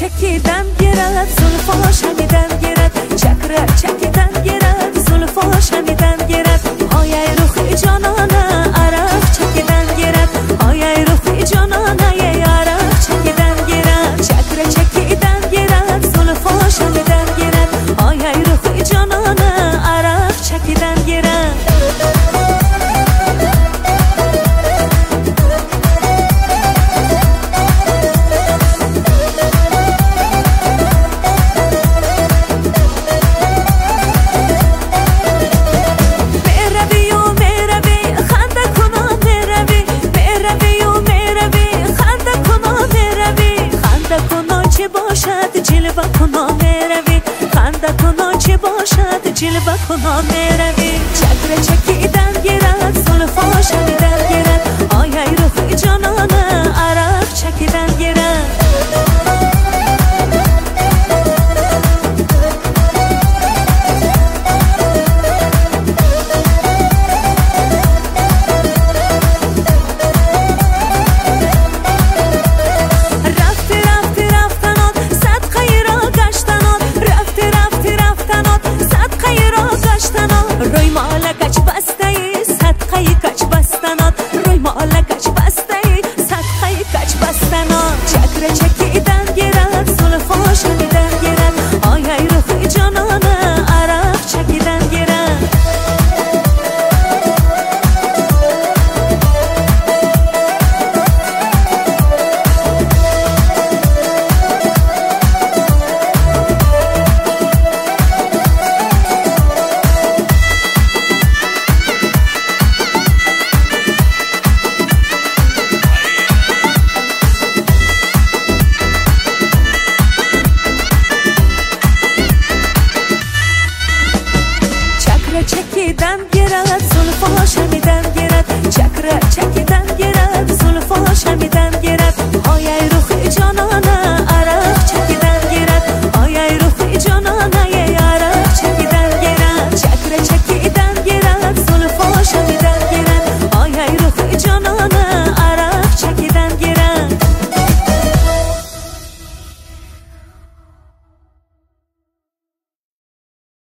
چکیدن گیرد زلفاش همیدن گیرد چکره چکیدن گیرد زلفاش همیدن گیرد آیه روخی جانانه عرق چکیدن گیرد آیه روخی جانانه یه عرق چکیدن گیرد چکره چکیدن گیرد زلفاش همیدن گیرد آیه روخی جانانه عرق چکیدن گیرد جلوه کنا میروی خنده کنا چه باشد جلوه کنا میروی چکره چکیدن گیرد زلفاش همیدن گیرد آیه روخ